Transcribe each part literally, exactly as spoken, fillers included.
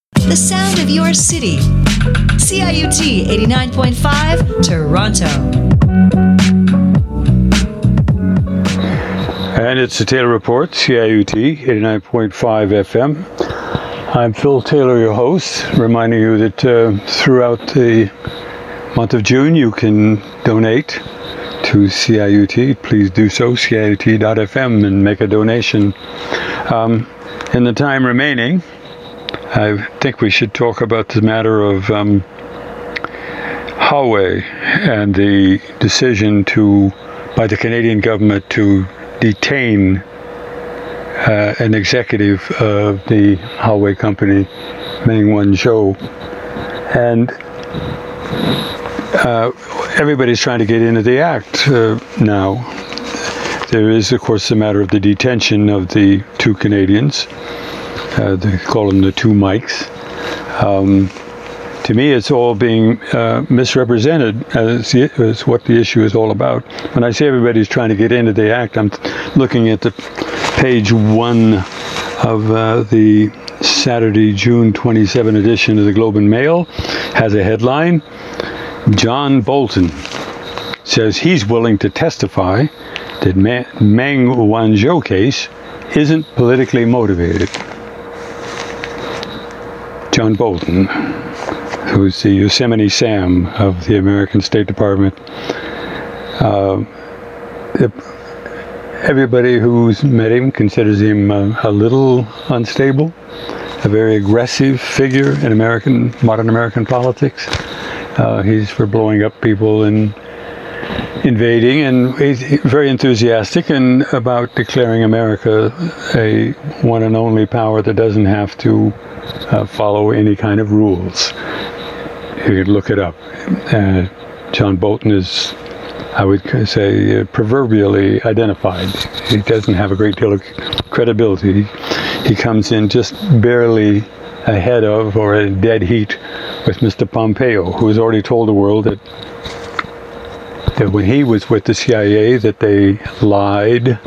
The sound of your city. C I U T eighty-nine point five, Toronto. And it's the Taylor Report, C I U T eighty-nine point five F M. I'm Phil Taylor, your host, reminding you that uh, throughout the month of June you can donate to C I U T. Please do so, C I U T dot F M, and make a donation. Um, in the time remaining, I think we should talk about the matter of um, Huawei and the decision to, by the Canadian government to detain uh, an executive of the Huawei company, Meng Wanzhou. And uh, everybody's trying to get into the act uh, now. There is, of course, the matter of the detention of the two Canadians. Uh, they call them the two Mikes. Um, to me, it's all being uh, misrepresented as, as what the issue is all about. When I say everybody's trying to get into the act, I'm looking at the page one of uh, the Saturday, June twenty-seventh edition of the Globe and Mail. Has a headline: John Bolton says he's willing to testify that Meng Wanzhou case isn't politically motivated. John Bolton, who's the Yosemite Sam of the American State Department. Uh, everybody who's met him considers him uh, a little unstable, a very aggressive figure in American, modern American politics. Uh, he's for blowing up people and invading, and he's very enthusiastic and about declaring America a one and only power that doesn't have to uh, follow any kind of rules. You can look it up. Uh, John Bolton is, I would say, uh, proverbially identified. He doesn't have a great deal of credibility. He comes in just barely ahead of, or a dead heat with Mister Pompeo, who has already told the world that that when he was with the C I A, that they lied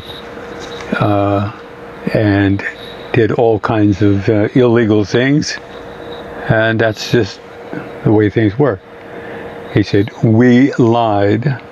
uh, and did all kinds of uh, illegal things, and that's just the way things work. He said, we lied.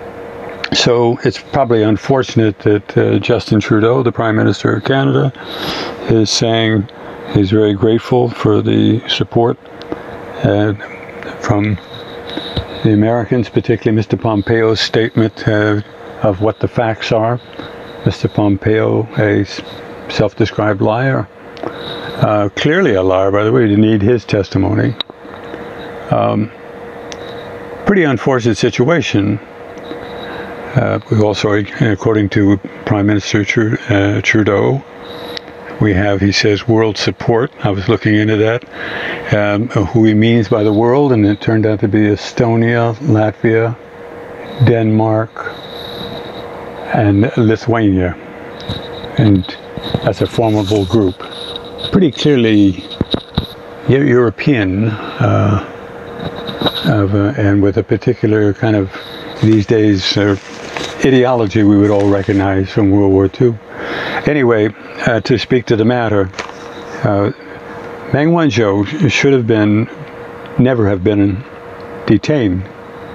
So it's probably unfortunate that uh, Justin Trudeau, the Prime Minister of Canada, is saying he's very grateful for the support uh, from the Americans, particularly Mister Pompeo's statement uh, of what the facts are. Mister Pompeo, a self-described liar, uh, clearly a liar, by the way. You need his testimony. Um, pretty unfortunate situation. Uh, we also, according to Prime Minister Tru- uh, Trudeau, we have, he says, world support. I was looking into that, um, who he means by the world, and it turned out to be Estonia, Latvia, Denmark, and Lithuania. And that's a formidable group. Pretty clearly European, uh, of, uh, and with a particular kind of, these days, uh, ideology we would all recognize from World War Two. Anyway, uh, to speak to the matter, uh, Meng Wanzhou should have been, never have been detained.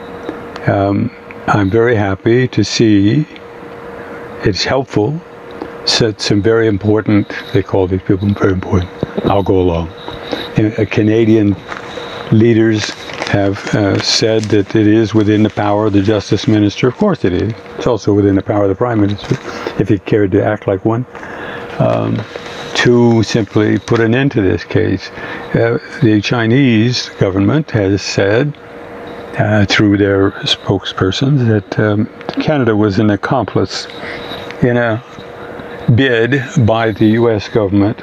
Um, I'm very happy to see it's helpful. Said some very important, they call these people very important. I'll go along. And, uh, Canadian leaders have uh, said that it is within the power of the Justice Minister. Of course it is. It's also within the power of the Prime Minister, if he cared to act like one, um, to simply put an end to this case. Uh, the Chinese government has said, uh, through their spokespersons, that um, Canada was an accomplice in a bid by the U S government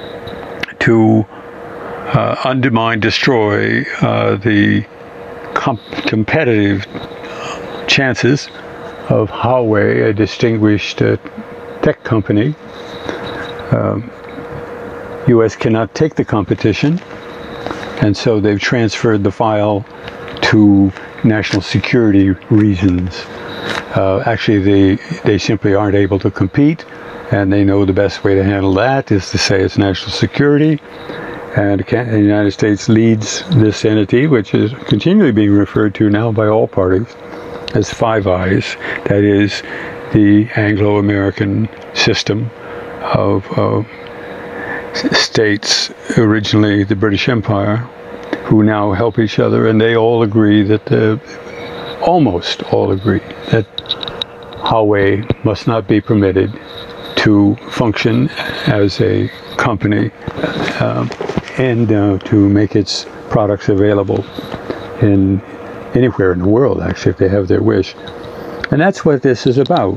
to uh, undermine, destroy uh, the comp- competitive chances of Huawei, a distinguished uh, tech company. Um, U S cannot take the competition, and so they've transferred the file to national security reasons. Uh, actually, they they simply aren't able to compete, and they know the best way to handle that is to say it's national security, And the United States leads this entity, which is continually being referred to now by all parties as Five Eyes. That is the Anglo-American system of uh, states, originally the British Empire, who now help each other, and they all agree that, uh, almost all agree, that Huawei must not be permitted to function as a company uh, and uh, to make its products available in anywhere in the world, actually, if they have their wish. And that's what this is about.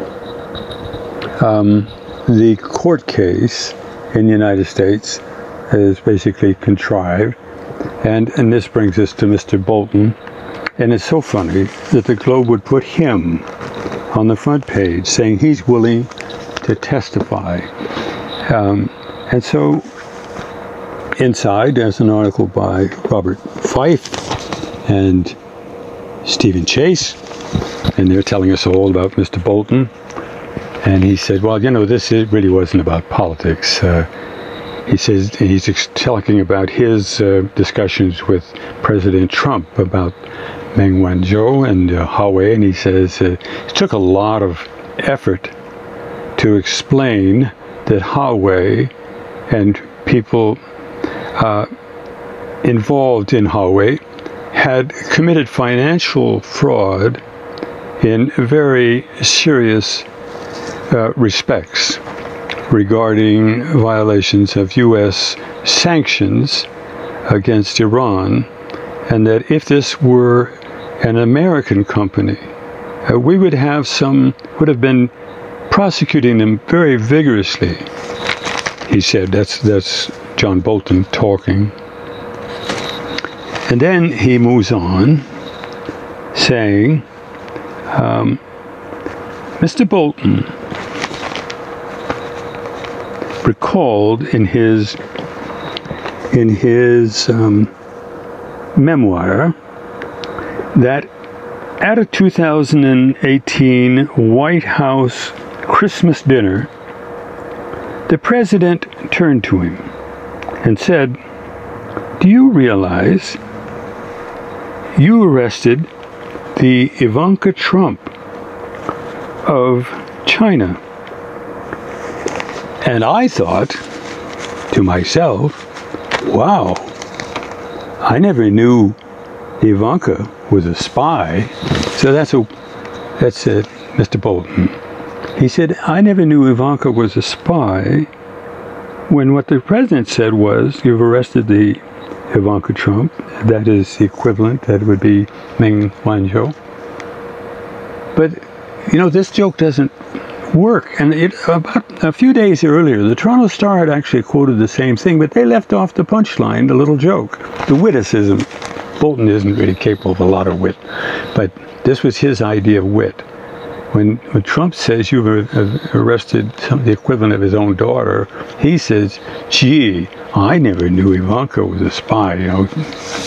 Um, the court case in the United States is basically contrived, and, and this brings us to Mister Bolton. And it's so funny that the Globe would put him on the front page saying he's willing to testify. Um, and so inside there's an article by Robert Fife and Stephen Chase, and they're telling us all about Mister Bolton. And he said, well, you know, this really wasn't about politics. Uh, he says he's ex- talking about his uh, discussions with President Trump about Meng Wanzhou and uh, Huawei, and he says uh, it took a lot of effort to explain that Huawei and people uh, involved in Huawei had committed financial fraud in very serious uh, respects regarding violations of U S sanctions against Iran, and that if this were an American company, uh, we would have some, would have been prosecuting them very vigorously. He said, that's, that's John Bolton talking. And then he moves on, saying, um, Mister Bolton recalled in his in his um, memoir that at a two thousand eighteen White House Christmas dinner, the president turned to him and said, "Do you realize you arrested the Ivanka Trump of China?" And I thought to myself, wow, I never knew Ivanka was a spy. So that's a, that's it, Mister Bolton. He said, I never knew Ivanka was a spy, when what the president said was, you've arrested the Ivanka Trump. That is the equivalent. That would be Meng Wanzhou. But, you know, this joke doesn't work. And it, about a few days earlier, the Toronto Star had actually quoted the same thing, but they left off the punchline, the little joke, the witticism. Bolton isn't really capable of a lot of wit, but this was his idea of wit. When, when Trump says you've arrested some, the equivalent of his own daughter, he says, gee, I never knew Ivanka was a spy, you know,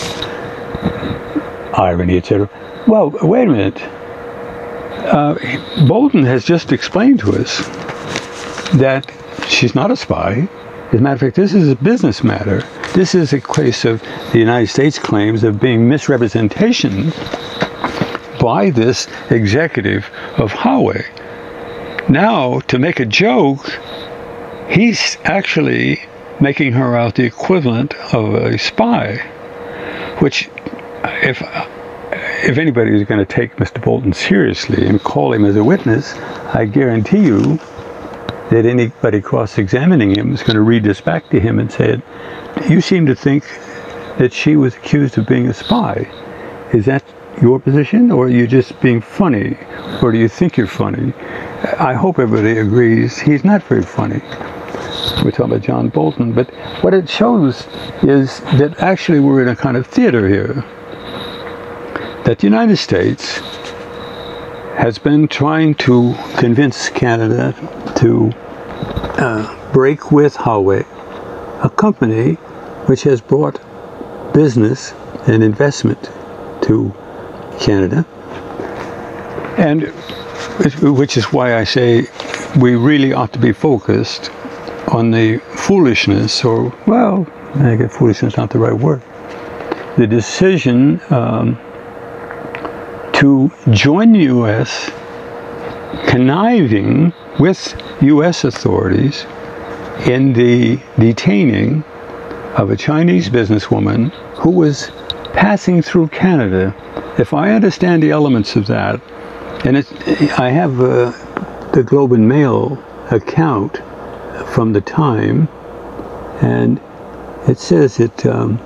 irony, et cetera. Well, wait a minute. Uh, Bolton has just explained to us that she's not a spy. As a matter of fact, this is a business matter. This is a case of the United States claims of being misrepresentation by this executive of Huawei. Now, to make a joke, he's actually making her out the equivalent of a spy, which, if if anybody is going to take Mister Bolton seriously and call him as a witness, I guarantee you that anybody cross-examining him is going to read this back to him and say, you seem to think that she was accused of being a spy. Is that your position, or are you just being funny, or do you think you're funny? I hope everybody agrees he's not very funny. We're talking about John Bolton, but what it shows is that actually we're in a kind of theater here. That the United States has been trying to convince Canada to uh, break with Huawei, a company which has brought business and investment to Canada, and which is why I say we really ought to be focused on the foolishness, or, well, I guess foolishness is not the right word. The decision um, to join the U S, conniving with U S authorities in the detaining of a Chinese businesswoman who was passing through Canada. If I understand the elements of that, and it's, I have uh, the Globe and Mail account from the time, and it says that um,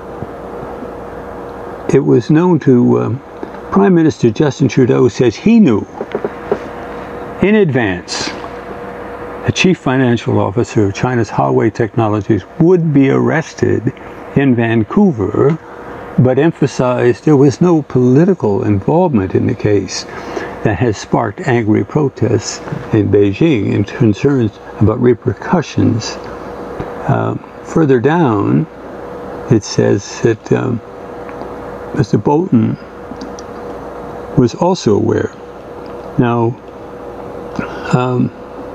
it was known to um, Prime Minister Justin Trudeau says he knew in advance the chief financial officer of China's Huawei Technologies would be arrested in Vancouver, but emphasized there was no political involvement in the case that has sparked angry protests in Beijing and concerns about repercussions. Um, further down, it says that um, Mister Bolton was also aware. Now, um,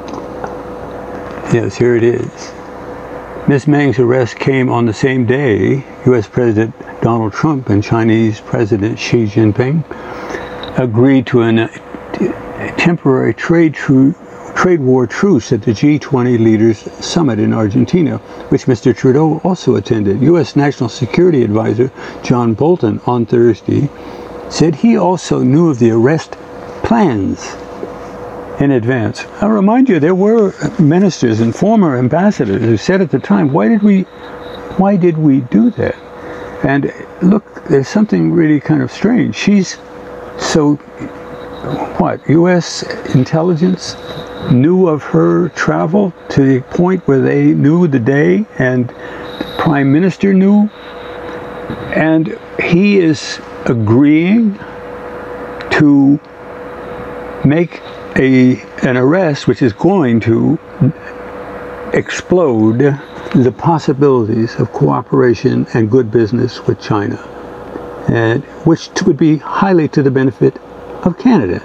yes, here it is. Miz Meng's arrest came on the same day U S President Donald Trump and Chinese President Xi Jinping agreed to an, a temporary trade, tru- trade war truce at the G twenty Leaders Summit in Argentina, which Mister Trudeau also attended. U S National Security Advisor John Bolton on Thursday said he also knew of the arrest plans in advance. I'll remind you, there were ministers and former ambassadors who said at the time, why did we, why did we do that? And look, there's something really kind of strange. She's so, what, U S intelligence knew of her travel to the point where they knew the day and the Prime Minister knew, and he is agreeing to make a an arrest which is going to explode the possibilities of cooperation and good business with China, and which would be highly to the benefit of Canada.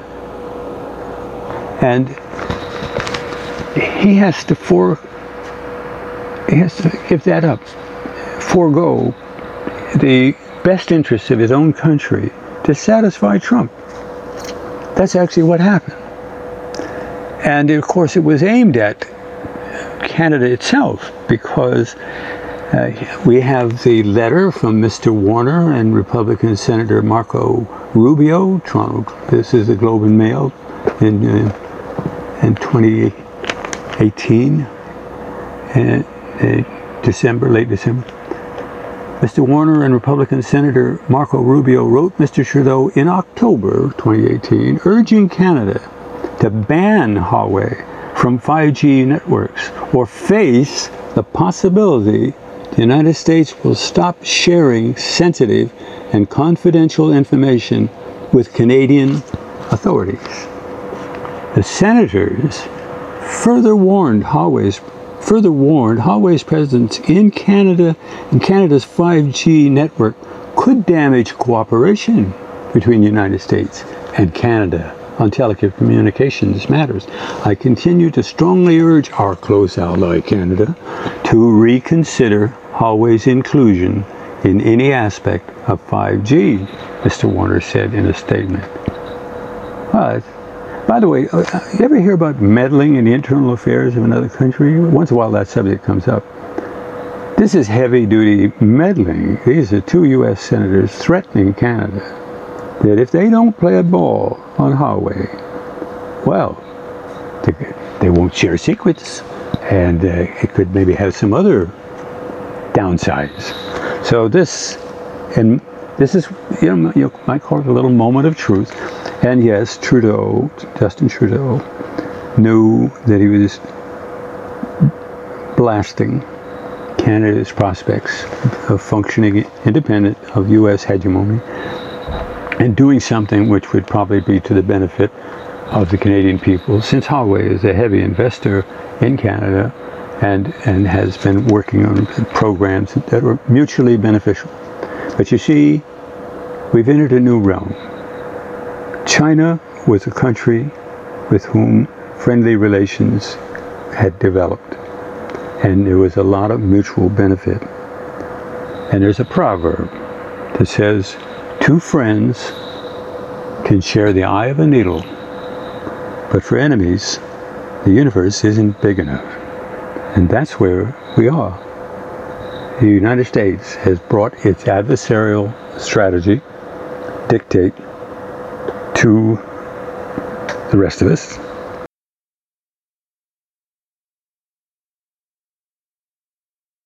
And he has to for he has to give that up, forego the best interests of his own country to satisfy Trump. That's actually what happened. And of course, it was aimed at Canada itself, because uh, we have the letter from Mister Warner and Republican Senator Marco Rubio. Toronto. This is the Globe and Mail in uh, in twenty eighteen, and uh, December, late December. Mister Warner and Republican Senator Marco Rubio wrote Mister Trudeau in October twenty eighteen, urging Canada to ban Huawei from five G networks or face the possibility the United States will stop sharing sensitive and confidential information with Canadian authorities. The senators further warned Huawei's further warned Huawei's presence in Canada and Canada's five G network could damage cooperation between the United States and Canada on telecommunications matters. I continue to strongly urge our close ally Canada to reconsider Huawei's inclusion in any aspect of five G, Mister Warner said in a statement. But, by the way, you ever hear about meddling in the internal affairs of another country? Once in a while that subject comes up. This is heavy-duty meddling. These are two U S senators threatening Canada that if they don't play a ball on Huawei, well, they, they won't share secrets, and uh, it could maybe have some other downsides. So this, and this is, you know, you might call it a little moment of truth. And yes, Trudeau, Justin Trudeau, knew that he was blasting Canada's prospects of functioning independent of U S hegemony, and doing something which would probably be to the benefit of the Canadian people, since Huawei is a heavy investor in Canada and, and has been working on programs that are mutually beneficial. But you see, we've entered a new realm. China was a country with whom friendly relations had developed, and there was a lot of mutual benefit. And there's a proverb that says, two friends can share the eye of a needle, but for enemies, the universe isn't big enough. And that's where we are. The United States has brought its adversarial strategy, dictate, to the rest of us,